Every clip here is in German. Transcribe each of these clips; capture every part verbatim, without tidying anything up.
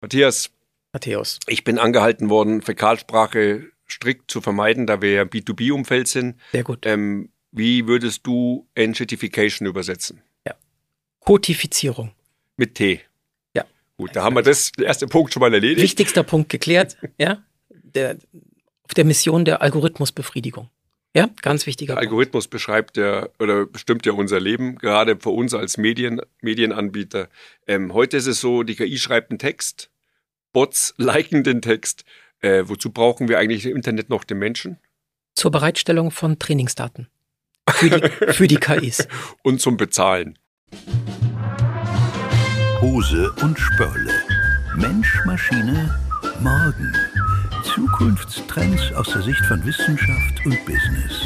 Matthias, Matthäus. Ich bin angehalten worden, Fäkalsprache strikt zu vermeiden, da wir ja im B zwei B-Umfeld sind. Sehr gut. Ähm, wie würdest du Entitification übersetzen? Ja. Kodifizierung. Mit T. Ja. Gut, da haben wir das, der erste Punkt schon mal erledigt. Wichtigster Punkt geklärt, ja. Der, auf der Mission der Algorithmusbefriedigung. Ja, ganz wichtiger Der Punkt. Algorithmus beschreibt ja oder bestimmt ja unser Leben, gerade für uns als Medien, Medienanbieter. Ähm, heute ist es so, die K I schreibt einen Text, Bots liken den Text. Äh, wozu brauchen wir eigentlich im Internet noch den Menschen? Zur Bereitstellung von Trainingsdaten für die, für die K Is. Und zum Bezahlen. Hose und Spörle. Mensch, Maschine, Morgen. Zukunftstrends aus der Sicht von Wissenschaft und Business.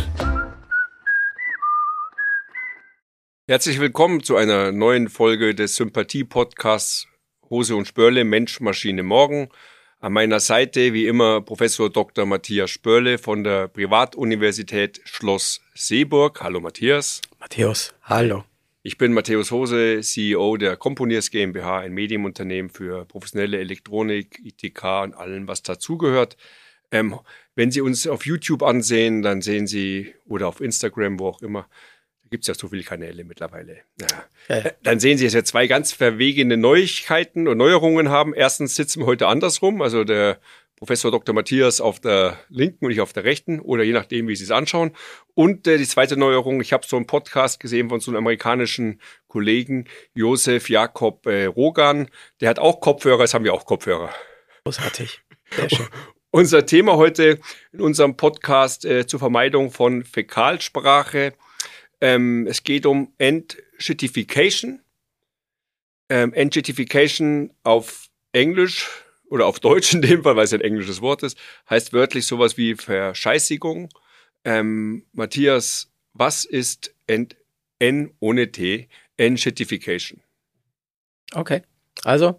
Herzlich willkommen zu einer neuen Folge des Sympathie-Podcasts Hose und Spörle, Mensch, Maschine, Morgen. An meiner Seite wie immer Professor Doktor Matthias Spörle von der Privatuniversität Schloss Seeburg. Hallo Matthias. Matthäus, hallo. Ich bin Matthäus Hose, C E O der Componiers GmbH, ein Medienunternehmen für professionelle Elektronik, I T K und allem, was dazugehört. Ähm, wenn Sie uns auf YouTube ansehen, dann sehen Sie, oder auf Instagram, wo auch immer, da gibt es ja so viele Kanäle mittlerweile. Ja. Ja, ja. Dann sehen Sie, dass wir zwei ganz verwegene Neuigkeiten und Neuerungen haben. Erstens sitzen wir heute andersrum, also der Professor Doktor Matthias auf der linken und ich auf der rechten oder je nachdem, wie Sie es anschauen. Und äh, die zweite Neuerung, ich habe so einen Podcast gesehen von so einem amerikanischen Kollegen, Josef Jakob äh, Rogan. Der hat auch Kopfhörer, jetzt haben wir auch Kopfhörer. Großartig, sehr schön. Unser Thema heute in unserem Podcast äh, zur Vermeidung von Fäkalsprache. Ähm, es geht um Entitification. Ähm, Entitification auf Englisch oder auf Deutsch in dem Fall, weil es ein englisches Wort ist, heißt wörtlich sowas wie Verscheißigung. Ähm, Matthias, was ist Ent, N ohne T, Entitification? Okay, also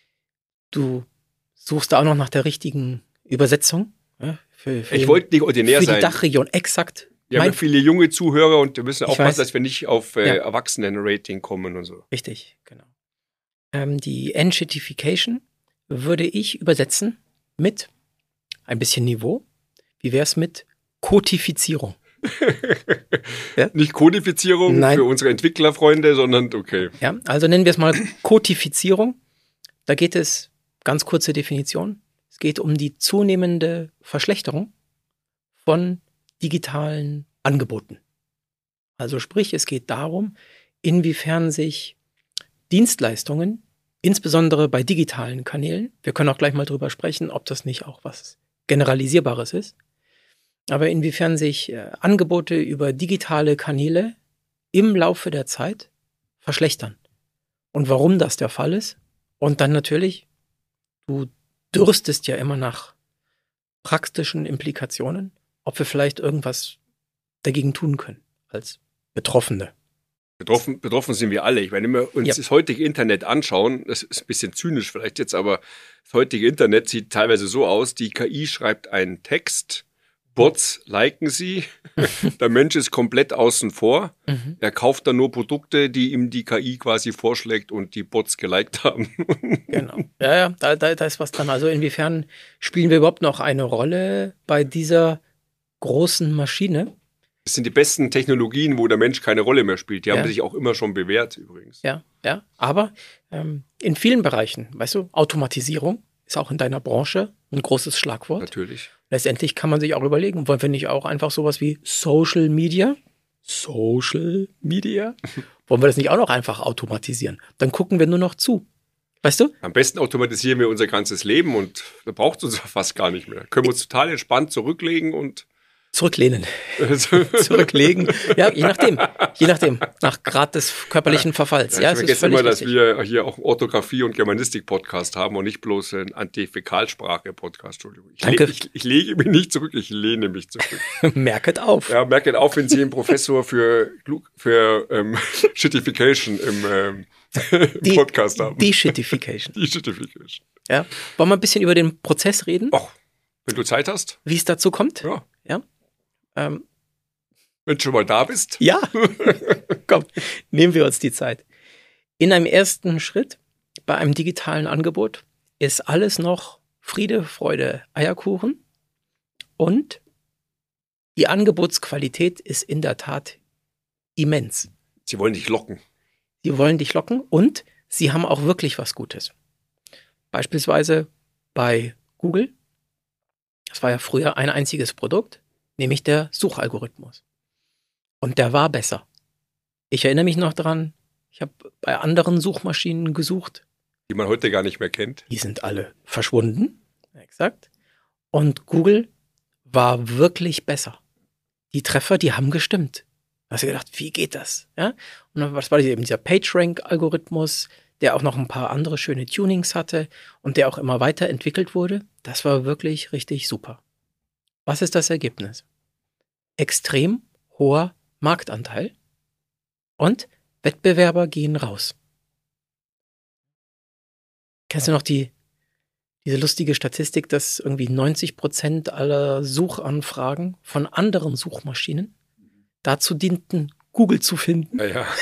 du suchst da auch noch nach der richtigen Übersetzung. Ja, für, für ich den, wollte nicht ordinär für sein. Für die Dachregion, exakt. Wir haben ja viele junge Zuhörer und wir müssen aufpassen, weiß. dass wir nicht auf äh, Ja. Erwachsenen-Rating kommen und so. Richtig, genau. Ähm, die Entitification würde ich übersetzen mit ein bisschen Niveau. Wie wäre es mit Kodifizierung? Ja? Nicht Kodifizierung Nein. für unsere Entwicklerfreunde, sondern okay. Ja, also nennen wir es mal Kodifizierung. Da geht es, ganz kurze Definition, es geht um die zunehmende Verschlechterung von digitalen Angeboten. Also sprich, es geht darum, inwiefern sich Dienstleistungen, insbesondere bei digitalen Kanälen, wir können auch gleich mal drüber sprechen, ob das nicht auch was Generalisierbares ist, aber inwiefern sich äh, Angebote über digitale Kanäle im Laufe der Zeit verschlechtern. Und warum das der Fall ist. Und dann natürlich, du dürstest ja immer nach praktischen Implikationen, ob wir vielleicht irgendwas dagegen tun können als Betroffene. Betroffen, betroffen sind wir alle. Ich meine, wenn wir uns Ja. das heutige Internet anschauen, das ist ein bisschen zynisch vielleicht jetzt, aber das heutige Internet sieht teilweise so aus, die K I schreibt einen Text, Bots liken sie, der Mensch ist komplett außen vor, Mhm. er kauft dann nur Produkte, die ihm die K I quasi vorschlägt und die Bots geliked haben. Genau. Ja, ja, da, da, da ist was dran. Also inwiefern spielen wir überhaupt noch eine Rolle bei dieser großen Maschine? Das sind die besten Technologien, wo der Mensch keine Rolle mehr spielt. Die Ja. haben sich auch immer schon bewährt übrigens. Ja, ja. Aber ähm, in vielen Bereichen, weißt du, Automatisierung ist auch in deiner Branche ein großes Schlagwort. Natürlich. Letztendlich kann man sich auch überlegen, wollen wir nicht auch einfach sowas wie Social Media? Social Media? Wollen wir das nicht auch noch einfach automatisieren? Dann gucken wir nur noch zu. Weißt du? Am besten automatisieren wir unser ganzes Leben und da braucht es uns fast gar nicht mehr. Können wir uns total entspannt zurücklegen und Zurücklehnen. Zurücklegen. Ja, je nachdem. Je nachdem. Nach Grad des körperlichen Verfalls. Ja, Ja, ich es ist vergesse völlig immer, dass richtig. wir hier auch Orthographie- und Germanistik-Podcast haben und nicht bloß einen Antifäkalsprache-Podcast. Entschuldigung. Ich, Danke. le ich, ich lege mich nicht zurück, ich lehne mich zurück. Merket auf. Ja, merkt auf, wenn Sie einen Professor für, Glu- für ähm, Shitification im, ähm, im Die- Podcast haben. Deshitification. Die Shitification. Ja. Wollen wir ein bisschen über den Prozess reden, Och, wenn du Zeit hast, wie es dazu kommt? ja. Ja. Ähm, Wenn du schon mal da bist. ja. Komm, nehmen wir uns die Zeit. In einem ersten Schritt bei einem digitalen Angebot ist alles noch Friede, Freude, Eierkuchen. Und die Angebotsqualität ist in der Tat immens. Sie wollen dich locken. Sie wollen dich locken und sie haben auch wirklich was Gutes. Beispielsweise bei Google, das war ja früher ein einziges Produkt, nämlich der Suchalgorithmus. Und der war besser. Ich erinnere mich noch dran, ich habe bei anderen Suchmaschinen gesucht. Die man heute gar nicht mehr kennt. Die sind alle verschwunden. Exakt. Und Google war wirklich besser. Die Treffer, die haben gestimmt. Da hast du gedacht, wie geht das? Ja? Und dann was war das eben dieser PageRank-Algorithmus, der auch noch ein paar andere schöne Tunings hatte und der auch immer weiterentwickelt wurde. Das war wirklich richtig super. Was ist das Ergebnis? Extrem hoher Marktanteil und Wettbewerber gehen raus. Kennst du noch die diese lustige Statistik, dass irgendwie neunzig Prozent aller Suchanfragen von anderen Suchmaschinen dazu dienten, Google zu finden? Ja, ja.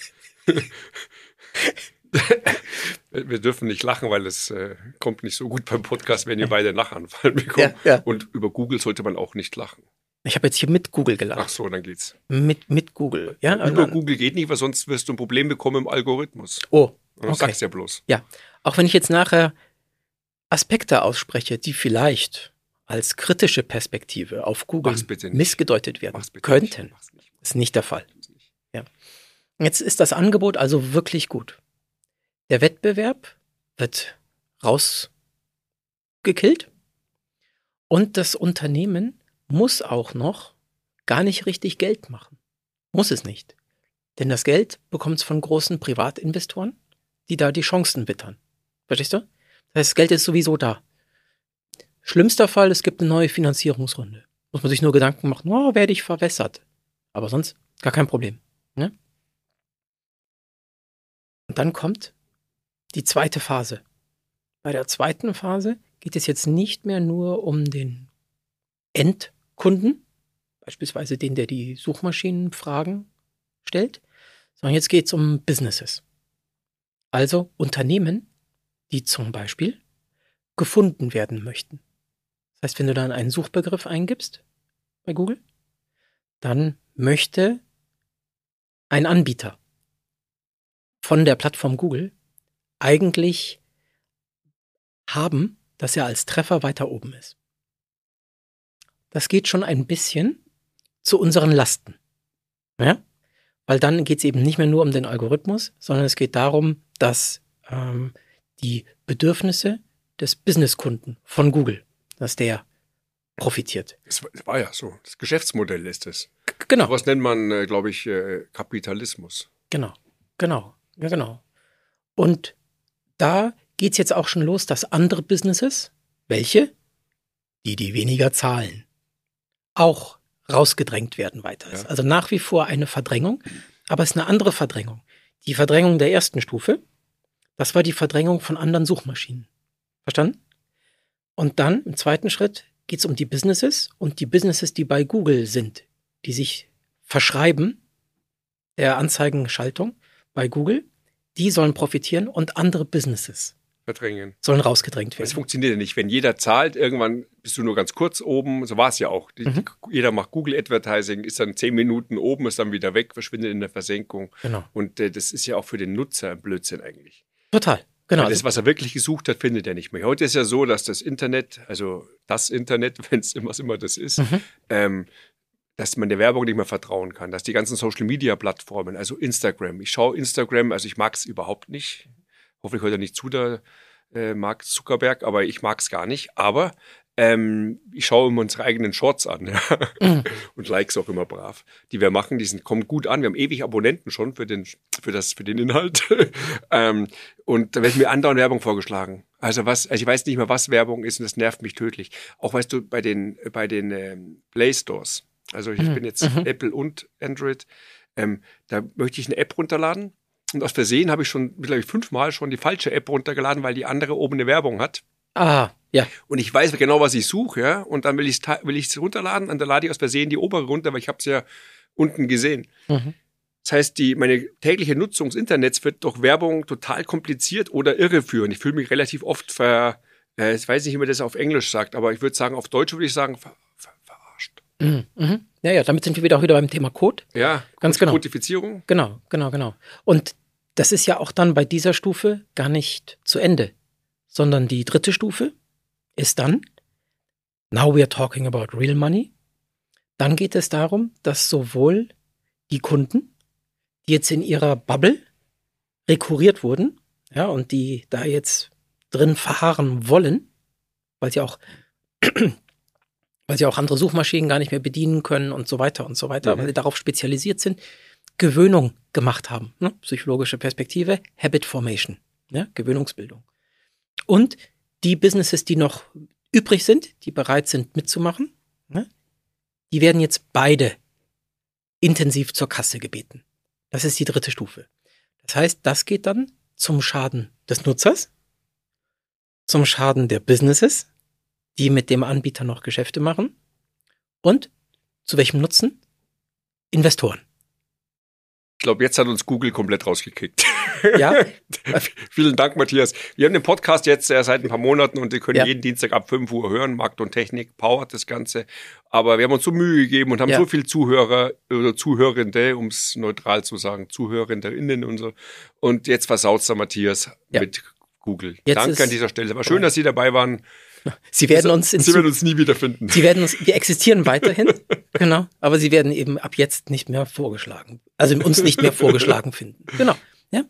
Wir dürfen nicht lachen, weil es äh, kommt nicht so gut beim Podcast, wenn ihr beide einen Lachanfall bekommt. Ja, ja. Und über Google sollte man auch nicht lachen. Ich habe jetzt hier mit Google gelacht. Ach so, dann geht's. Mit, mit Google, ja. Über Google geht nicht, weil sonst wirst du ein Problem bekommen im Algorithmus. Oh, okay. okay. Sag's ja bloß. Ja, auch wenn ich jetzt nachher Aspekte ausspreche, die vielleicht als kritische Perspektive auf Google missgedeutet werden könnten. Nicht. Mach's nicht. Ist nicht der Fall. Ja. Jetzt ist das Angebot also wirklich gut. Der Wettbewerb wird rausgekillt und das Unternehmen muss auch noch gar nicht richtig Geld machen. Muss es nicht. Denn das Geld bekommt es von großen Privatinvestoren, die da die Chancen wittern. Verstehst du? Das heißt, das Geld ist sowieso da. Schlimmster Fall, es gibt eine neue Finanzierungsrunde. Muss man sich nur Gedanken machen, oh, werde ich verwässert. Aber sonst gar kein Problem. Ne? Und dann kommt die zweite Phase. Bei der zweiten Phase geht es jetzt nicht mehr nur um den Endkunden, beispielsweise den, der die Suchmaschinenfragen stellt, sondern jetzt geht es um Businesses. Also Unternehmen, die zum Beispiel gefunden werden möchten. Das heißt, wenn du dann einen Suchbegriff eingibst bei Google, dann möchte ein Anbieter von der Plattform Google eigentlich haben, dass er als Treffer weiter oben ist. Das geht schon ein bisschen zu unseren Lasten. Ja? Weil dann geht es eben nicht mehr nur um den Algorithmus, sondern es geht darum, dass ähm, die Bedürfnisse des Businesskunden von Google, dass der profitiert. Es war ja so. Das Geschäftsmodell ist es. Genau. Was nennt man, äh, glaube ich, äh, Kapitalismus. Genau, genau, ja genau. Und da geht es jetzt auch schon los, dass andere Businesses, welche? Die, die weniger zahlen, auch rausgedrängt werden weiter. Ja. Also nach wie vor eine Verdrängung, aber es ist eine andere Verdrängung. Die Verdrängung der ersten Stufe, das war die Verdrängung von anderen Suchmaschinen. Verstanden? Und dann im zweiten Schritt geht es um die Businesses und die Businesses, die bei Google sind, die sich verschreiben der Anzeigenschaltung bei Google, die sollen profitieren und andere Businesses verdrängen. Sollen rausgedrängt werden. Das funktioniert ja nicht. Wenn jeder zahlt, irgendwann bist du nur ganz kurz oben. So war es ja auch. Die, mhm. die, jeder macht Google Advertising, ist dann zehn Minuten oben, ist dann wieder weg, verschwindet in der Versenkung. Genau. Und äh, das ist ja auch für den Nutzer ein Blödsinn eigentlich. Total. Genau. Weil das, was er wirklich gesucht hat, findet er nicht mehr. Heute ist ja so, dass das Internet, also das Internet, wenn es immer, was immer das ist, mhm. ähm, dass man der Werbung nicht mehr vertrauen kann. Dass die ganzen Social-Media-Plattformen, also Instagram, ich schaue Instagram, also ich mag es überhaupt nicht. Hoffentlich hört er nicht zu, der äh, Mark Zuckerberg, aber ich mag es gar nicht. Aber ähm, ich schaue immer unsere eigenen Shorts an ja? mhm. und likes auch immer brav. Die wir machen, die sind, kommen gut an. Wir haben ewig Abonnenten schon für den, für das, für den Inhalt. ähm, und da wird mir andauernd Werbung vorgeschlagen. Also was, also ich weiß nicht mehr, was Werbung ist und das nervt mich tödlich. Auch weißt du, bei den, bei den ähm, Play Stores. Also ich mhm. bin jetzt mhm. Apple und Android. Ähm, da möchte ich eine App runterladen. Und aus Versehen habe ich schon, glaube ich, fünfmal schon die falsche App runtergeladen, weil die andere oben eine Werbung hat. Ah, ja. Und ich weiß genau, was ich suche, ja. Und dann will ich es will ich's runterladen und dann lade ich aus Versehen die obere runter, weil ich habe es ja unten gesehen. Mhm. Das heißt, die, meine tägliche Nutzung des Internets wird durch Werbung total kompliziert oder irreführend. Ich fühle mich relativ oft ver, äh, ich weiß nicht, wie man das auf Englisch sagt, aber ich würde sagen, auf Deutsch würde ich sagen, ver, ver, verarscht. Mhm, mhm. Ja, ja, damit sind wir wieder auch wieder beim Thema Code. Ja, ganz genau. Kodifizierung. Genau, genau, genau. Und das ist ja auch dann bei dieser Stufe gar nicht zu Ende, sondern die dritte Stufe ist dann, now we are talking about real money. Dann geht es darum, dass sowohl die Kunden, die jetzt in ihrer Bubble rekurriert wurden, ja, und die da jetzt drin verharren wollen, weil sie auch, weil sie auch andere Suchmaschinen gar nicht mehr bedienen können und so weiter und so weiter, mhm. weil sie darauf spezialisiert sind, Gewöhnung gemacht haben, ne? Psychologische Perspektive, Habit Formation, ne? Gewöhnungsbildung. Und die Businesses, die noch übrig sind, die bereit sind mitzumachen, ne? Die werden jetzt beide intensiv zur Kasse gebeten. Das ist die dritte Stufe. Das heißt, das geht dann zum Schaden des Nutzers, zum Schaden der Businesses, die mit dem Anbieter noch Geschäfte machen, und zu welchem Nutzen? Investoren. Ich glaube, jetzt hat uns Google komplett rausgekickt. Ja. Vielen Dank, Matthias. Wir haben den Podcast jetzt äh, seit ein paar Monaten und ihr könnt ja. jeden Dienstag ab fünf Uhr hören. Markt und Technik powert das Ganze. Aber wir haben uns so Mühe gegeben und haben ja. so viele Zuhörer oder Zuhörende, um es neutral zu sagen, ZuhörerInnen und so. Und jetzt versaut's der Matthias ja. mit Google. Jetzt Danke an dieser Stelle. War schön, dass Sie dabei waren. Sie werden uns, in Sie werden uns nie wiederfinden. Sie werden uns, wir existieren weiterhin, genau, aber Sie werden eben ab jetzt nicht mehr vorgeschlagen, also uns nicht mehr vorgeschlagen finden. Genau, ja.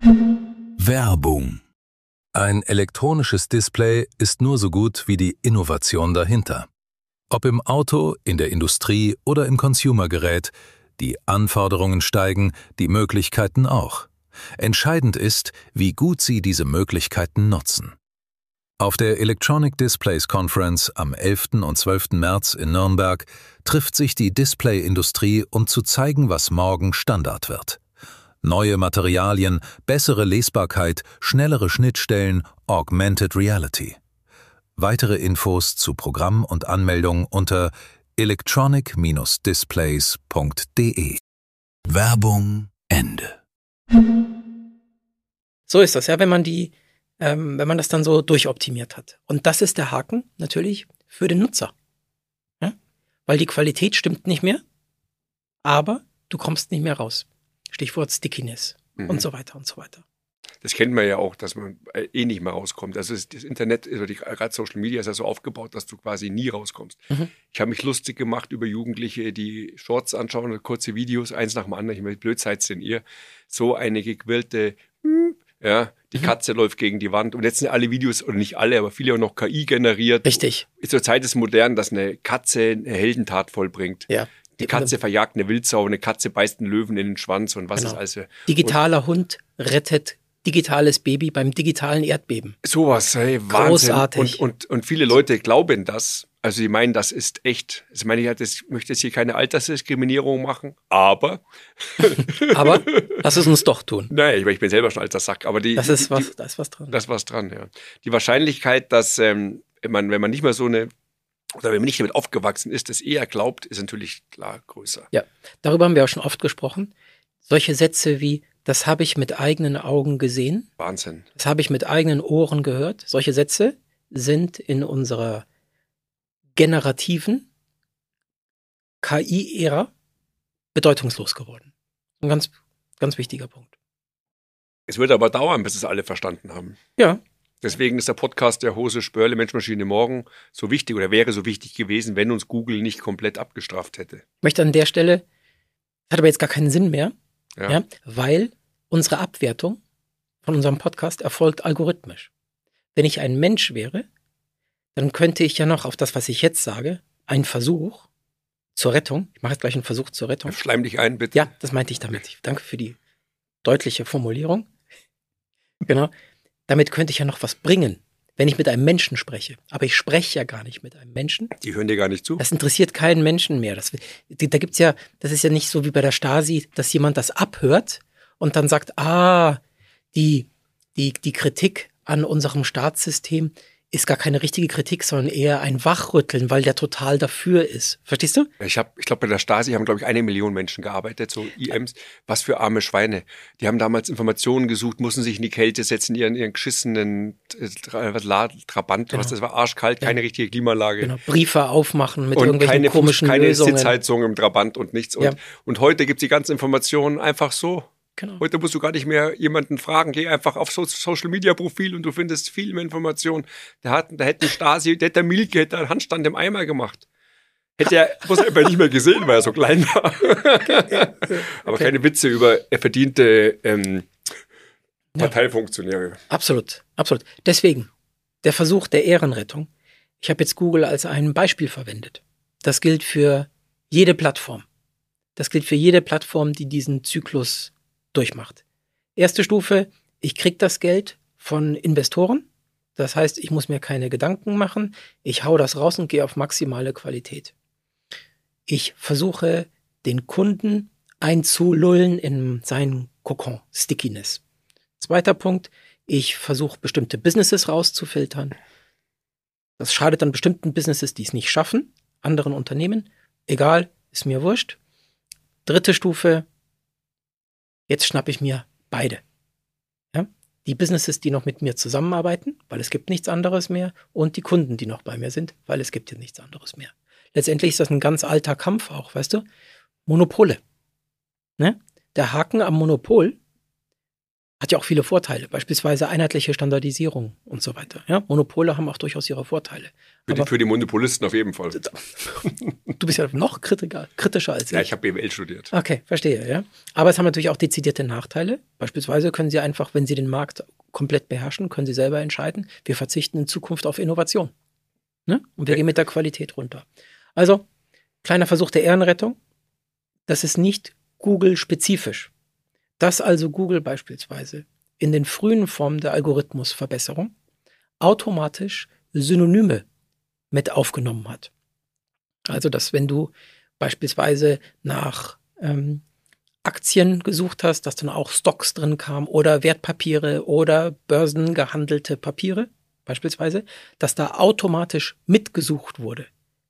Werbung. Ein elektronisches Display ist nur so gut wie die Innovation dahinter. Ob im Auto, in der Industrie oder im Consumergerät, die Anforderungen steigen, die Möglichkeiten auch. Entscheidend ist, wie gut Sie diese Möglichkeiten nutzen. Auf der Electronic Displays Conference am elften und zwölften März in Nürnberg trifft sich die Display-Industrie, um zu zeigen, was morgen Standard wird. Neue Materialien, bessere Lesbarkeit, schnellere Schnittstellen, Augmented Reality. Weitere Infos zu Programm und Anmeldung unter electronic Bindestrich displays Punkt de. Werbung Ende. So ist das, ja, wenn man die Ähm, wenn man das dann so durchoptimiert hat. Und das ist der Haken natürlich für den Nutzer. Ja? Weil die Qualität stimmt nicht mehr, aber du kommst nicht mehr raus. Stichwort Stickiness mhm. und so weiter und so weiter. Das kennt man ja auch, dass man eh nicht mehr rauskommt. Also das Internet, also die, gerade Social Media ist ja so aufgebaut, dass du quasi nie rauskommst. Mhm. Ich habe mich lustig gemacht über Jugendliche, die Shorts anschauen oder kurze Videos, eins nach dem anderen. Ich meine, blöd seid denn ihr? So eine gequirlte ja, die Katze mhm. läuft gegen die Wand. Und jetzt sind alle Videos, oder nicht alle, aber viele auch noch K I generiert. Richtig. Zur Zeit ist modern, dass eine Katze eine Heldentat vollbringt. Ja. Die Katze verjagt eine Wildsau, eine Katze beißt einen Löwen in den Schwanz und was genau. ist alles. Digitaler und Hund rettet digitales Baby beim digitalen Erdbeben. Sowas, hey, Wahnsinn. Großartig. Und, und, und viele Leute glauben das. Also die meinen, das ist echt. Ich meine, ich das, möchte jetzt hier keine Altersdiskriminierung machen, aber aber lass es uns doch tun. Nein, ich, ich bin selber schon alter Sack, aber die das ist die, was, da ist was dran. Da ist was dran, ja. Die Wahrscheinlichkeit, dass ähm, man, wenn man nicht mehr so eine oder wenn man nicht damit aufgewachsen ist, das eher glaubt, ist natürlich klar größer. Ja, darüber haben wir auch schon oft gesprochen. Solche Sätze wie das habe ich mit eigenen Augen gesehen. Wahnsinn. Das habe ich mit eigenen Ohren gehört. Solche Sätze sind in unserer generativen K I-Ära bedeutungslos geworden. Ein ganz, ganz wichtiger Punkt. Es wird aber dauern, bis es alle verstanden haben. Ja. Deswegen ist der Podcast der Hose Spörle Mensch Maschine morgen so wichtig oder wäre so wichtig gewesen, wenn uns Google nicht komplett abgestraft hätte. Ich möchte an der Stelle, das hat aber jetzt gar keinen Sinn mehr, ja. Ja, weil unsere Abwertung von unserem Podcast erfolgt algorithmisch. Wenn ich ein Mensch wäre, dann könnte ich ja noch auf das, was ich jetzt sage, einen Versuch zur Rettung, ich mache jetzt gleich einen Versuch zur Rettung. Schleim dich ein, bitte. Ja, das meinte ich damit. Danke für die deutliche Formulierung. Genau. Damit könnte ich ja noch was bringen, wenn ich mit einem Menschen spreche. Aber ich spreche ja gar nicht mit einem Menschen. Die hören dir gar nicht zu. Das interessiert keinen Menschen mehr. Das, da gibt's ja, das ist ja nicht so wie bei der Stasi, dass jemand das abhört und dann sagt, ah, die, die, die Kritik an unserem Staatssystem ist gar keine richtige Kritik, sondern eher ein Wachrütteln, weil der total dafür ist. Verstehst du? Ich habe, ich glaube, bei der Stasi haben, glaube ich, eine Million Menschen gearbeitet, so I Ms. Was für arme Schweine. Die haben damals Informationen gesucht, mussten sich in die Kälte setzen, ihren, ihren geschissenen äh, Trabant, genau. was das war, arschkalt, keine ja. richtige Klimaanlage. Genau. Briefe aufmachen mit und irgendwelchen keine komischen Fuß, keine Lösungen. Keine Sitzheizung im Trabant und nichts. Und, ja. und heute gibt es die ganzen Informationen einfach so. Genau. Heute musst du gar nicht mehr jemanden fragen. Geh einfach auf so Social-Media-Profil und du findest viel mehr Informationen. Da, hat, da hätte Stasi, der hätte der Milke, hätte einen Handstand im Eimer gemacht. Hätte er, muss er aber nicht mehr gesehen, weil er so klein war. Okay. Aber okay. keine Witze über verdiente ähm, Parteifunktionäre. Ja. Absolut, absolut. Deswegen, der Versuch der Ehrenrettung. Ich habe jetzt Google als ein Beispiel verwendet. Das gilt für jede Plattform. Das gilt für jede Plattform, die diesen Zyklus durchmacht. Erste Stufe, ich kriege das Geld von Investoren. Das heißt, ich muss mir keine Gedanken machen. Ich hau das raus und gehe auf maximale Qualität. Ich versuche, den Kunden einzulullen in seinen Kokon, Stickiness. Zweiter Punkt, ich versuche, bestimmte Businesses rauszufiltern. Das schadet dann bestimmten Businesses, die es nicht schaffen, anderen Unternehmen. Egal, ist mir wurscht. Dritte Stufe, jetzt schnappe ich mir beide. Ja? Die Businesses, die noch mit mir zusammenarbeiten, weil es gibt nichts anderes mehr, und die Kunden, die noch bei mir sind, weil es gibt ja nichts anderes mehr. Letztendlich ist das ein ganz alter Kampf auch, weißt du? Monopole. Ne? Der Haken am Monopol hat ja auch viele Vorteile, beispielsweise einheitliche Standardisierung und so weiter. Ja? Monopole haben auch durchaus ihre Vorteile. Für die, für die Monopolisten auf jeden Fall. Du bist ja noch kritischer, kritischer als ich. Ja, ich habe B W L studiert. Okay, verstehe, ja. Aber es haben natürlich auch dezidierte Nachteile. Beispielsweise können Sie einfach, wenn Sie den Markt komplett beherrschen, können Sie selber entscheiden, wir verzichten in Zukunft auf Innovation. Ne? Und wir okay. gehen mit der Qualität runter. Also, kleiner Versuch der Ehrenrettung. Das ist nicht Google-spezifisch. Dass also Google beispielsweise in den frühen Formen der Algorithmusverbesserung automatisch Synonyme mit aufgenommen hat. Also, dass wenn du beispielsweise nach ähm, Aktien gesucht hast, dass dann auch Stocks drin kam oder Wertpapiere oder börsengehandelte Papiere beispielsweise, dass da automatisch mitgesucht wurde.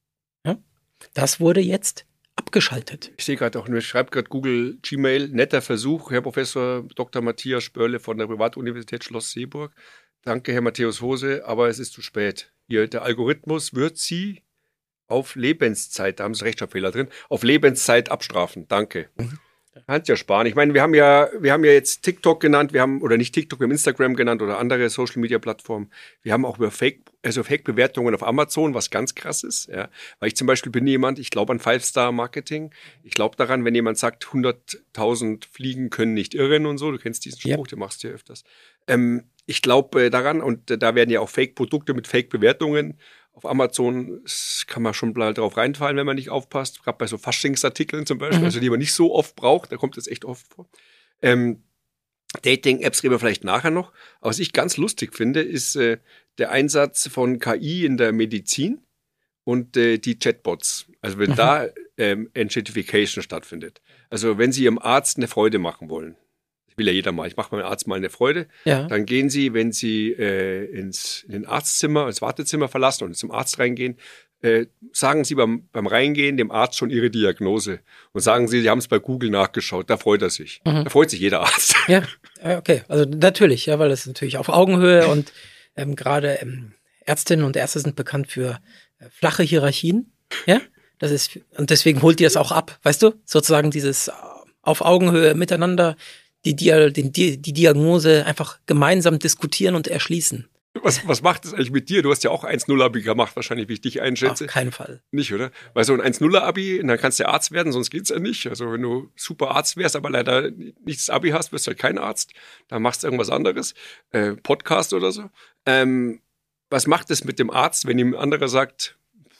Ja? Das wurde jetzt abgeschaltet. Ich sehe gerade auch, ich schreibe gerade Google Gmail, netter Versuch, Herr Professor Doktor Matthias Spörle von der Privatuniversität Schloss Seeburg. Danke, Herr Matthäus Hose, aber es ist zu spät. Hier, der Algorithmus wird Sie auf Lebenszeit, da haben Sie Rechtschreibfehler drin, auf Lebenszeit abstrafen. Danke. Mhm. Kannst ja sparen. Ich meine, wir haben ja, wir haben ja jetzt TikTok genannt, wir haben, oder nicht TikTok, wir haben Instagram genannt oder andere Social-Media-Plattformen. Wir haben auch über Fake, also Fake-Bewertungen auf Amazon, was ganz krass ist. Ja. Weil ich zum Beispiel bin jemand, ich glaube an Five-Star-Marketing. Ich glaube daran, wenn jemand sagt, hunderttausend Fliegen können nicht irren und so, du kennst diesen Spruch, ja. Den machst du ja öfters. Ähm, ich glaube äh, daran, und äh, da werden ja auch Fake-Produkte mit Fake-Bewertungen auf Amazon, kann man schon mal drauf reinfallen, wenn man nicht aufpasst. Gerade bei so Faschingsartikeln zum Beispiel, mhm. also die man nicht so oft braucht, da kommt das echt oft vor. Ähm, Dating-Apps reden wir vielleicht nachher noch. Aber was ich ganz lustig finde, ist äh, der Einsatz von K I in der Medizin und äh, die Chatbots. Also wenn mhm. da ähm, Gentrification stattfindet. Also wenn Sie Ihrem Arzt eine Freude machen wollen, will ja jeder mal. Ich mache meinem Arzt mal eine Freude. Ja. Dann gehen Sie, wenn Sie äh, ins in den Arztzimmer, ins Wartezimmer verlassen und zum Arzt reingehen, äh, sagen Sie beim, beim Reingehen dem Arzt schon Ihre Diagnose und sagen Sie, Sie haben es bei Google nachgeschaut. Da freut er sich. Mhm. Da freut sich jeder Arzt. Ja, okay. Also natürlich, ja, weil das ist natürlich auf Augenhöhe und ähm, gerade ähm, Ärztinnen und Ärzte sind bekannt für äh, flache Hierarchien. Ja, das ist und deswegen holt die das auch ab, weißt du? Sozusagen dieses äh, auf Augenhöhe miteinander. Die, Dia- die, die Diagnose einfach gemeinsam diskutieren und erschließen. Was, was macht das eigentlich mit dir? Du hast ja auch eins null Abi gemacht, wahrscheinlich, wie ich dich einschätze. Auf keinen Fall. Nicht, oder? Weil so ein eins null Abi, dann kannst du ja Arzt werden, sonst geht's ja nicht. Also wenn du super Arzt wärst, aber leider nicht das Abi hast, wirst du halt kein Arzt. Dann machst du irgendwas anderes. Äh, Podcast oder so. Ähm, was macht es mit dem Arzt, wenn ihm ein anderer sagt,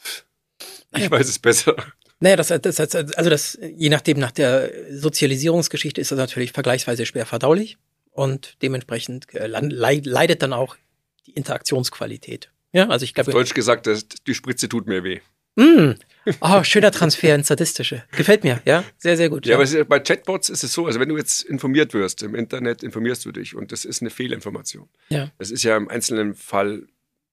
ich ja. weiß es besser? Naja, das, das, das, also das, je nachdem, nach der Sozialisierungsgeschichte ist das natürlich vergleichsweise schwer verdaulich und dementsprechend äh, leidet dann auch die Interaktionsqualität. Ja, also ich glaube. Auf Deutsch gesagt, das, die Spritze tut mir weh. Mm. Oh, schöner Transfer ins Sadistische. Gefällt mir, ja, sehr, sehr gut. Ja, ja. aber bei Chatbots ist es so, also wenn du jetzt informiert wirst, im Internet informierst du dich und das ist eine Fehlinformation. Ja. Das ist ja im einzelnen Fall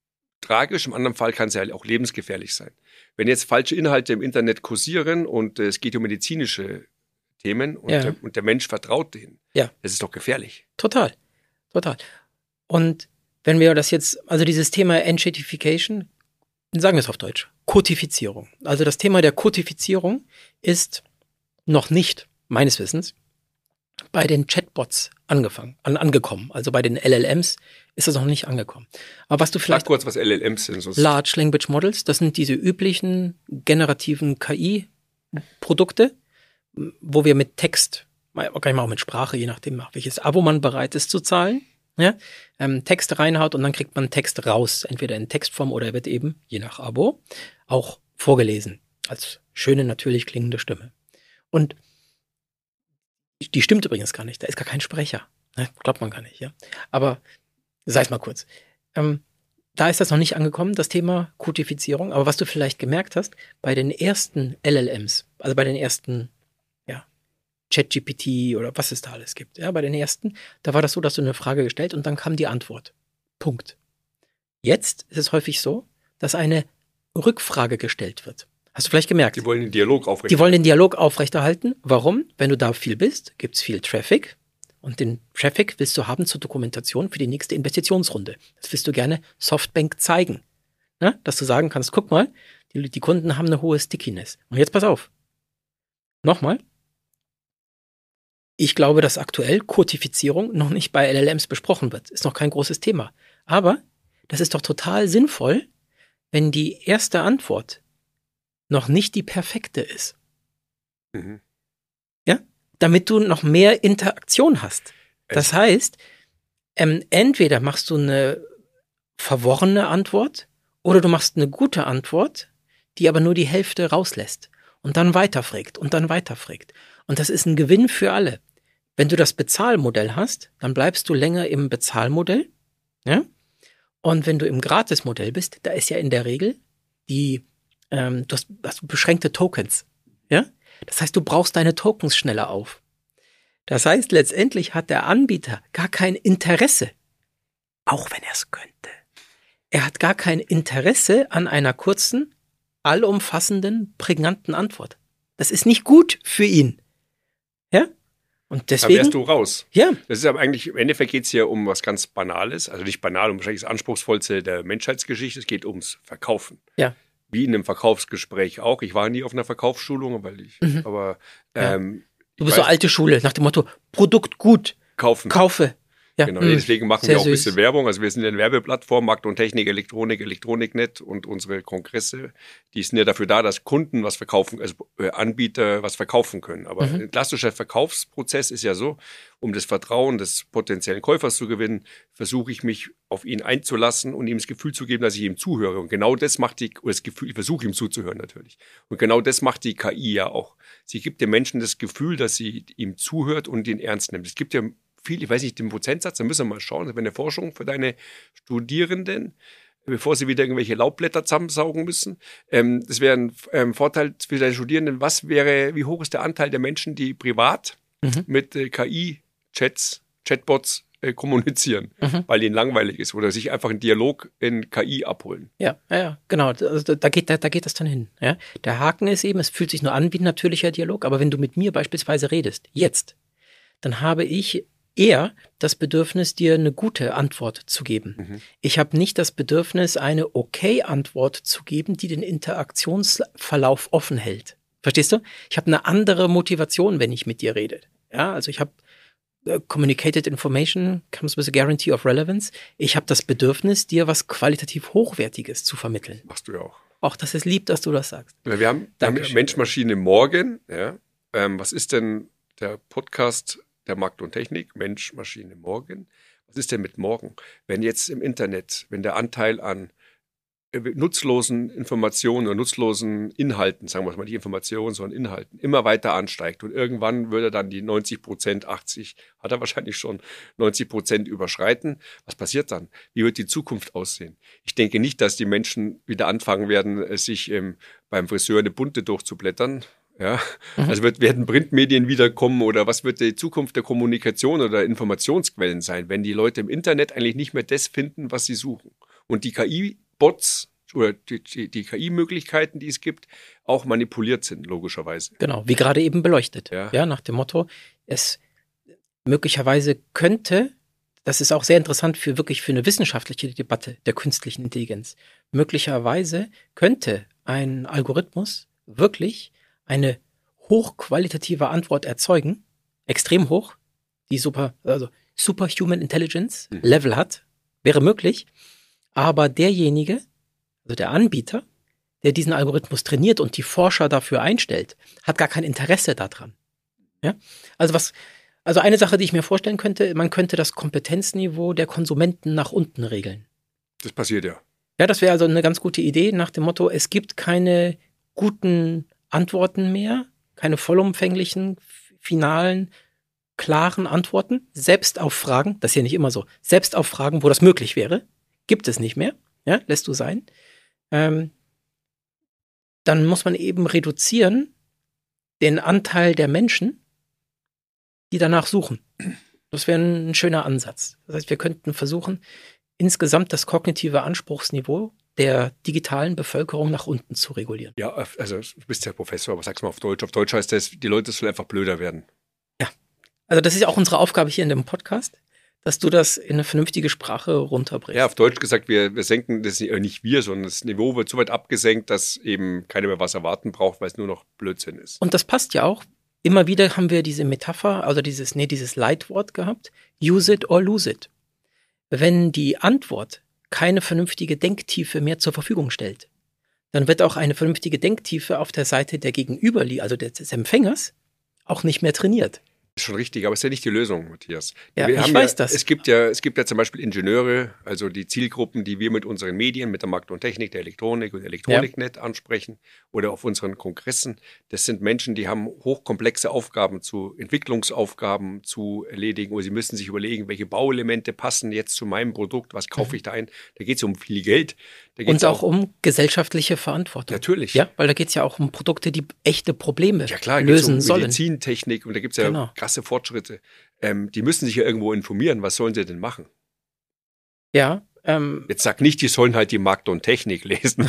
tragisch, im anderen Fall kann es ja auch lebensgefährlich sein. Wenn jetzt falsche Inhalte im Internet kursieren und äh, es geht um medizinische Themen und, Ja. der, und der Mensch vertraut denen, Ja. das ist doch gefährlich. Total, total. Und wenn wir das jetzt, also dieses Thema Entschädification, sagen wir es auf Deutsch, Kodifizierung. Also das Thema der Kodifizierung ist noch nicht, meines Wissens, bei den Chatbots angefangen, an, angekommen. Also bei den L L Ms ist das noch nicht angekommen. Aber was du Sag vielleicht... kurz, was L L Ms sind. sonst- Large Language Models, das sind diese üblichen generativen K I-Produkte, wo wir mit Text, mal- kann ich mal auch mit Sprache, je nachdem, auf welches Abo man bereit ist zu zahlen, ja, ähm, Text reinhaut und dann kriegt man Text raus, entweder in Textform oder er wird eben, je nach Abo, auch vorgelesen, als schöne, natürlich klingende Stimme. Und die stimmt übrigens gar nicht, da ist gar kein Sprecher, ne? Glaubt man gar nicht, ja. Aber sei es mal kurz. Ähm, Da ist das noch nicht angekommen, das Thema Kodifizierung. Aber was du vielleicht gemerkt hast, bei den ersten L L Ms, also bei den ersten, ja, ChatGPT oder was es da alles gibt, ja, bei den ersten, da war das so, dass du eine Frage gestellt und dann kam die Antwort. Punkt. Jetzt ist es häufig so, dass eine Rückfrage gestellt wird. Hast du vielleicht gemerkt? Die wollen den Dialog aufrechterhalten. Die wollen den Dialog aufrechterhalten. Warum? Wenn du da viel bist, gibt's viel Traffic. Und den Traffic willst du haben zur Dokumentation für die nächste Investitionsrunde. Das willst du gerne Softbank zeigen. Ne? Dass du sagen kannst, guck mal, die, die Kunden haben eine hohe Stickiness. Und jetzt pass auf. Nochmal. Ich glaube, dass aktuell Kodifizierung noch nicht bei L L Ms besprochen wird. Ist noch kein großes Thema. Aber das ist doch total sinnvoll, wenn die erste Antwort noch nicht die perfekte ist. Mhm. Ja? Damit du noch mehr Interaktion hast. Das heißt, ähm, entweder machst du eine verworrene Antwort oder du machst eine gute Antwort, die aber nur die Hälfte rauslässt und dann weiterfragt und dann weiterfragt. Und das ist ein Gewinn für alle. Wenn du das Bezahlmodell hast, dann bleibst du länger im Bezahlmodell. Ja? Und wenn du im Gratismodell bist, da ist ja in der Regel die, ähm, du hast, hast beschränkte Tokens. Ja? Das heißt, du brauchst deine Tokens schneller auf. Das heißt, letztendlich hat der Anbieter gar kein Interesse, auch wenn er es könnte. Er hat gar kein Interesse an einer kurzen, allumfassenden, prägnanten Antwort. Das ist nicht gut für ihn. Ja? Und Da deswegen. wärst du raus. Ja, Das ist aber eigentlich, im Endeffekt geht es hier um was ganz Banales. Also nicht banal, um wahrscheinlich das Anspruchsvollste der Menschheitsgeschichte. Es geht ums Verkaufen. Ja. Wie in einem Verkaufsgespräch auch. Ich war nie auf einer Verkaufsschulung, weil ich, Mhm. aber Ja. ähm, du bist ich so alte Schule, nach dem Motto, Produkt gut, kaufen. kaufe. Ja, Genau, mh, deswegen machen sehr wir auch ein süß. bisschen Werbung. Also wir sind eine Werbeplattform, Markt und Technik, Elektronik, Elektroniknet und unsere Kongresse, die sind ja dafür da, dass Kunden was verkaufen, also äh, Anbieter was verkaufen können. Aber Mhm. ein klassischer Verkaufsprozess ist ja so, um das Vertrauen des potenziellen Käufers zu gewinnen, versuche ich mich auf ihn einzulassen und ihm das Gefühl zu geben, dass ich ihm zuhöre. Und genau das macht die, oder das Gefühl, ich versuche ihm zuzuhören natürlich. Und genau das macht die K I ja auch. Sie gibt dem Menschen das Gefühl, dass sie ihm zuhört und ihn ernst nimmt. Es gibt ja viel, ich weiß nicht, den Prozentsatz, da müssen wir mal schauen. Das wäre eine Forschung für deine Studierenden, bevor sie wieder irgendwelche Laubblätter zusammensaugen müssen. Ähm, das wäre ein ähm, Vorteil für deine Studierenden. Was wäre, wie hoch ist der Anteil der Menschen, die privat Mhm. mit äh, K I-Chats, Chatbots äh, kommunizieren, Mhm. weil ihnen langweilig ist oder sich einfach einen Dialog in K I abholen? Ja, ja, ja, genau. Also da, da, geht, da, da geht das dann hin. Ja? Der Haken ist eben, es fühlt sich nur an wie ein natürlicher Dialog, aber wenn du mit mir beispielsweise redest, jetzt, dann habe ich eher das Bedürfnis, dir eine gute Antwort zu geben. Mhm. Ich habe nicht das Bedürfnis, eine Okay-Antwort zu geben, die den Interaktionsverlauf offen hält. Verstehst du? Ich habe eine andere Motivation, wenn ich mit dir rede. Ja, also ich habe uh, Communicated Information comes with a guarantee of relevance. Ich habe das Bedürfnis, dir was qualitativ Hochwertiges zu vermitteln. Machst du ja auch. Auch das ist lieb, dass du das sagst. Wir haben, wir haben Dankeschön. Mensch-Maschine morgen. Ja. Ähm, was ist denn der Podcast der Markt und Technik? Mensch-Maschine morgen. Was ist denn mit morgen? Wenn jetzt im Internet, wenn der Anteil an äh, nutzlosen Informationen oder nutzlosen Inhalten, sagen wir mal nicht Informationen, sondern Inhalten, immer weiter ansteigt und irgendwann würde dann die neunzig Prozent, achtzig, hat er wahrscheinlich schon neunzig Prozent überschreiten. Was passiert dann? Wie wird die Zukunft aussehen? Ich denke nicht, dass die Menschen wieder anfangen werden, sich ähm, beim Friseur eine Bunte durchzublättern. Ja, Mhm. also wird, werden Printmedien wiederkommen oder was wird die Zukunft der Kommunikation oder Informationsquellen sein, wenn die Leute im Internet eigentlich nicht mehr das finden, was sie suchen? Und die K I Bots oder die, die, die K I-Möglichkeiten, die es gibt, auch manipuliert sind, logischerweise. Genau, wie gerade eben beleuchtet. Ja. Ja, nach dem Motto, es möglicherweise könnte, das ist auch sehr interessant für wirklich für eine wissenschaftliche Debatte der künstlichen Intelligenz, möglicherweise könnte ein Algorithmus wirklich eine hochqualitative Antwort erzeugen, extrem hoch, die super, also Superhuman Intelligence Mhm. Level hat, wäre möglich, aber derjenige, also der Anbieter, der diesen Algorithmus trainiert und die Forscher dafür einstellt, hat gar kein Interesse daran. Ja? Also was, also eine Sache, die ich mir vorstellen könnte, man könnte das Kompetenzniveau der Konsumenten nach unten regeln. Das passiert ja. Ja, das wäre also eine ganz gute Idee nach dem Motto, es gibt keine guten Antworten mehr, keine vollumfänglichen, finalen, klaren Antworten, selbst auf Fragen, das ist ja nicht immer so, selbst auf Fragen, wo das möglich wäre, gibt es nicht mehr, ja, lässt du sein. Ähm, dann muss man eben reduzieren den Anteil der Menschen, die danach suchen. Das wäre ein schöner Ansatz. Das heißt, wir könnten versuchen, insgesamt das kognitive Anspruchsniveau der digitalen Bevölkerung nach unten zu regulieren. Ja, also du bist ja Professor, aber sag's mal auf Deutsch. Auf Deutsch heißt das, die Leute sollen einfach blöder werden. Ja, also das ist ja auch unsere Aufgabe hier in dem Podcast, dass du das in eine vernünftige Sprache runterbrichst. Ja, auf Deutsch gesagt, wir, wir senken das nicht, äh, nicht wir, sondern das Niveau wird so weit abgesenkt, dass eben keiner mehr was erwarten braucht, weil es nur noch Blödsinn ist. Und das passt ja auch. Immer wieder haben wir diese Metapher, also dieses, nee, dieses Leitwort gehabt. Use it or lose it. Wenn die Antwort keine vernünftige Denktiefe mehr zur Verfügung stellt, dann wird auch eine vernünftige Denktiefe auf der Seite der Gegenüber, also des Empfängers, auch nicht mehr trainiert. Das ist schon richtig, aber es ist ja nicht die Lösung, Matthias. Ja, wir ich haben weiß ja, das. Es gibt ja, es gibt ja zum Beispiel Ingenieure, also die Zielgruppen, die wir mit unseren Medien, mit der Markt und Technik, der Elektronik und Elektroniknet ja. ansprechen oder auf unseren Kongressen. Das sind Menschen, die haben hochkomplexe Aufgaben zu Entwicklungsaufgaben zu erledigen, oder sie müssen sich überlegen, welche Bauelemente passen jetzt zu meinem Produkt, was kaufe mhm. ich da ein. Da geht es um viel Geld. Da geht's und auch, auch um gesellschaftliche Verantwortung. Natürlich. Ja, weil da geht es ja auch um Produkte, die echte Probleme ja, klar, lösen um sollen. Medizintechnik und da gibt es ja genau. krasse Fortschritte. Ähm, die müssen sich ja irgendwo informieren. Was sollen sie denn machen? Ja. Ähm, Jetzt sag nicht, die sollen halt die Markt und Technik lesen.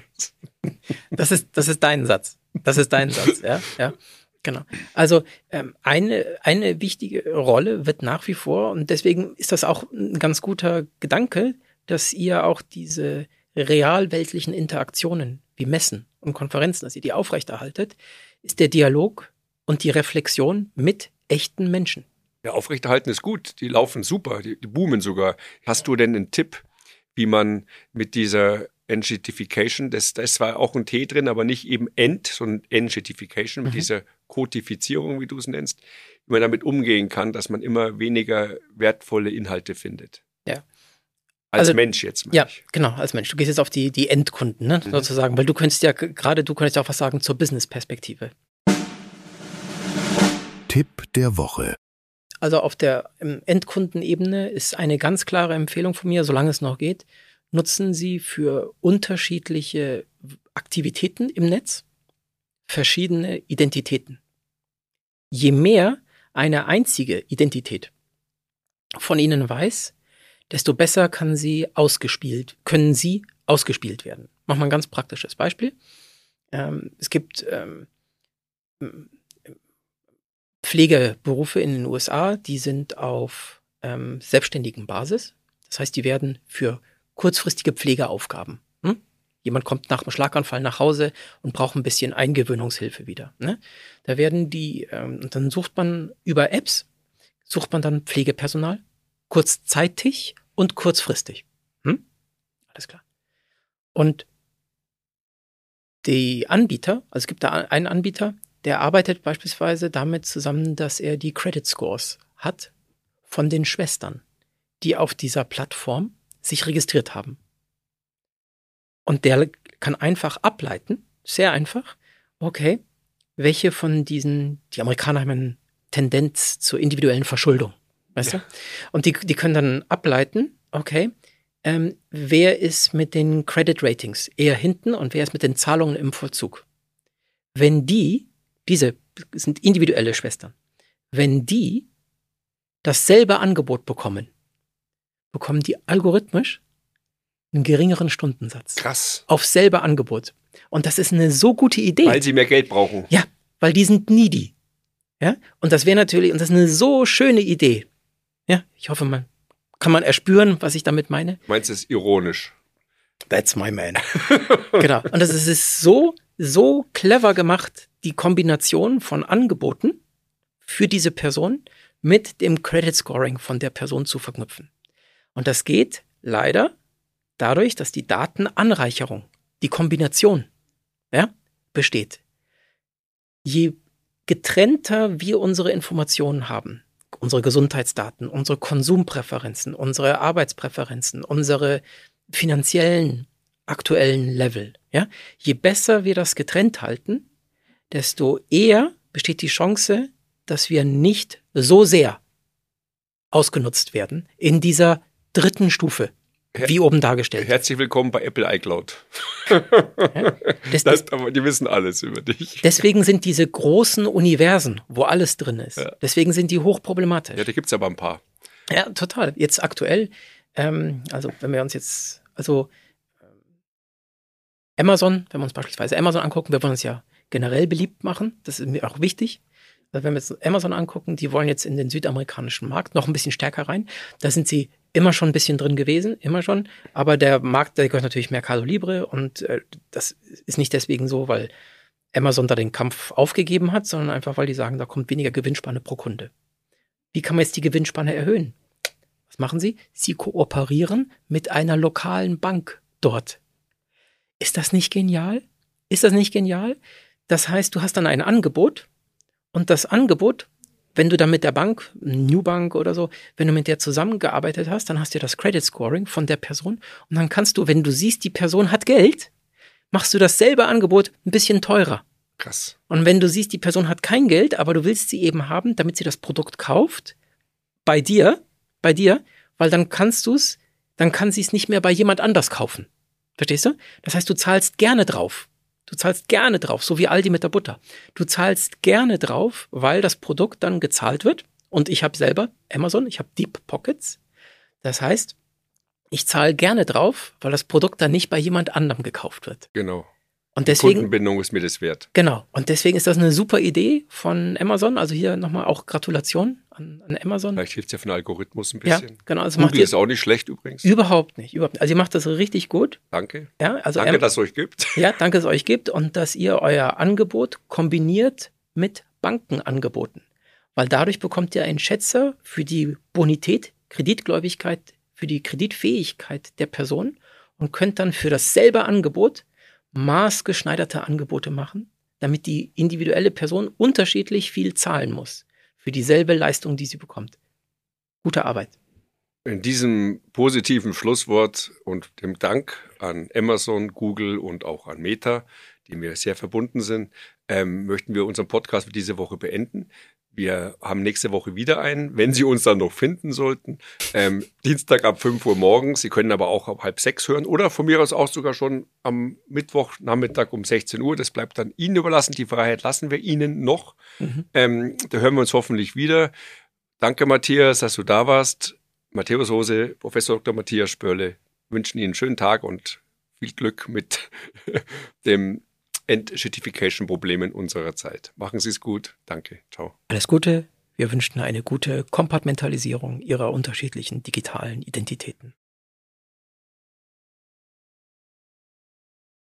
das ist, das ist dein Satz. Das ist dein Satz, ja, ja. Genau. Also ähm, eine, eine wichtige Rolle wird nach wie vor, und deswegen ist das auch ein ganz guter Gedanke, dass ihr auch diese realweltlichen Interaktionen wie Messen und Konferenzen, dass ihr die aufrechterhaltet, ist der Dialog und die Reflexion mit echten Menschen. Ja, aufrechterhalten ist gut. Die laufen super, die, die boomen sogar. Hast du denn einen Tipp, wie man mit dieser Entitification, das, da ist zwar auch ein T drin, aber nicht eben Ent, sondern Entitification, mit mhm. dieser Kodifizierung, wie du es nennst, wie man damit umgehen kann, dass man immer weniger wertvolle Inhalte findet. Ja. Als also, Mensch jetzt. Ja, ich. genau, als Mensch. Du gehst jetzt auf die, die Endkunden, ne, mhm. sozusagen, weil du könntest ja, gerade du könntest ja auch was sagen zur Business-Perspektive. Tipp der Woche. Also auf der Endkundenebene ist eine ganz klare Empfehlung von mir, solange es noch geht, nutzen Sie für unterschiedliche Aktivitäten im Netz verschiedene Identitäten. Je mehr eine einzige Identität von Ihnen weiß, desto besser kann sie ausgespielt, können sie ausgespielt werden. Machen wir ein ganz praktisches Beispiel. Ähm, es gibt ähm, Pflegeberufe in den U S A, die sind auf ähm, selbstständigen Basis. Das heißt, die werden für kurzfristige Pflegeaufgaben. Hm? Jemand kommt nach einem Schlaganfall nach Hause und braucht ein bisschen Eingewöhnungshilfe wieder. Ne? Da werden die, ähm, und dann sucht man über Apps, sucht man dann Pflegepersonal, kurzzeitig und kurzfristig. Hm? Alles klar. Und die Anbieter, also es gibt da einen Anbieter, der arbeitet beispielsweise damit zusammen, dass er die Credit Scores hat von den Schwestern, die auf dieser Plattform sich registriert haben. Und der kann einfach ableiten, sehr einfach, okay, welche von diesen, die Amerikaner haben eine Tendenz zur individuellen Verschuldung, weißt ja. du? Und die, die können dann ableiten, okay, ähm, wer ist mit den Credit Ratings eher hinten und wer ist mit den Zahlungen im Vollzug? Wenn die, diese sind individuelle Schwestern, wenn die dasselbe Angebot bekommen, bekommen die algorithmisch einen geringeren Stundensatz. Krass. Auf selbe Angebot. Und das ist eine so gute Idee. Weil sie mehr Geld brauchen. Ja, weil die sind needy. Ja, und das wäre natürlich, und das ist eine so schöne Idee. Ja, ich hoffe, man kann man erspüren, was ich damit meine. Meinst du es ironisch? That's my man. Genau. Und das ist, ist so, so clever gemacht, die Kombination von Angeboten für diese Person mit dem Credit Scoring von der Person zu verknüpfen. Und das geht leider dadurch, dass die Datenanreicherung, die Kombination, ja, besteht. Je getrennter wir unsere Informationen haben, unsere Gesundheitsdaten, unsere Konsumpräferenzen, unsere Arbeitspräferenzen, unsere finanziellen aktuellen Level, ja, je besser wir das getrennt halten, desto eher besteht die Chance, dass wir nicht so sehr ausgenutzt werden in dieser dritten Stufe, wie oben dargestellt. Herzlich willkommen bei Apple iCloud. Ja? Das, das, aber die wissen alles über dich. Deswegen sind diese großen Universen, wo alles drin ist, Ja. deswegen sind die hochproblematisch. Ja, da gibt es aber ein paar. Ja, total. Jetzt aktuell, ähm, also wenn wir uns jetzt, also ähm, Amazon, wenn wir uns beispielsweise Amazon angucken, wir wollen uns ja generell beliebt machen, das ist mir auch wichtig. Also wenn wir jetzt Amazon angucken, die wollen jetzt in den südamerikanischen Markt noch ein bisschen stärker rein. Da sind sie immer schon ein bisschen drin gewesen, immer schon. Aber der Markt, der gehört natürlich Mercado Libre und äh, das ist nicht deswegen so, weil Amazon da den Kampf aufgegeben hat, sondern einfach, weil die sagen, da kommt weniger Gewinnspanne pro Kunde. Wie kann man jetzt die Gewinnspanne erhöhen? Was machen sie? Sie kooperieren mit einer lokalen Bank dort. Ist das nicht genial? Ist das nicht genial? Das heißt, du hast dann ein Angebot und das Angebot, wenn du dann mit der Bank, Newbank oder so, wenn du mit der zusammengearbeitet hast, dann hast du das Credit Scoring von der Person und dann kannst du, wenn du siehst, die Person hat Geld, machst du dasselbe Angebot ein bisschen teurer. Krass. Und wenn du siehst, die Person hat kein Geld, aber du willst sie eben haben, damit sie das Produkt kauft, bei dir, bei dir, weil dann kannst du es, dann kann sie es nicht mehr bei jemand anders kaufen. Verstehst du? Das heißt, du zahlst gerne drauf. Du zahlst gerne drauf, so wie Aldi mit der Butter. Du zahlst gerne drauf, weil das Produkt dann gezahlt wird. Und ich habe selber Amazon, ich habe Deep Pockets. Das heißt, ich zahle gerne drauf, weil das Produkt dann nicht bei jemand anderem gekauft wird. Genau. Und deswegen, Kundenbindung ist mir das wert. Genau. Und deswegen ist das eine super Idee von Amazon. Also hier nochmal auch Gratulation an, an Amazon. Vielleicht hilft es ja für den Algorithmus ein Ja, bisschen. genau. Also Google macht ihr ist auch nicht schlecht übrigens. überhaupt nicht, überhaupt nicht. Also ihr macht das richtig gut. Danke. Ja, also Danke, Am- dass es euch gibt. Ja, danke, dass es euch gibt und dass ihr euer Angebot kombiniert mit Bankenangeboten. Weil dadurch bekommt ihr einen Schätzer für die Bonität, Kreditgläubigkeit, für die Kreditfähigkeit der Person und könnt dann für dasselbe Angebot maßgeschneiderte Angebote machen, damit die individuelle Person unterschiedlich viel zahlen muss für dieselbe Leistung, die sie bekommt. Gute Arbeit. In diesem positiven Schlusswort und dem Dank an Amazon, Google und auch an Meta, die mir sehr verbunden sind, ähm, möchten wir unseren Podcast für diese Woche beenden. Wir haben nächste Woche wieder einen, wenn Sie uns dann noch finden sollten. Ähm, Dienstag ab fünf Uhr morgens. Sie können aber auch ab halb sechs hören oder von mir aus auch sogar schon am Mittwochnachmittag um sechzehn Uhr. Das bleibt dann Ihnen überlassen. Die Freiheit lassen wir Ihnen noch. Mhm. Ähm, da hören wir uns hoffentlich wieder. Danke, Matthias, dass du da warst. Matthäus Hose, Professor Doktor Matthias Spörle wünschen Ihnen einen schönen Tag und viel Glück mit dem Entschittification-Problemen unserer Zeit. Machen Sie es gut. Danke. Ciao. Alles Gute. Wir wünschen eine gute Kompartmentalisierung Ihrer unterschiedlichen digitalen Identitäten.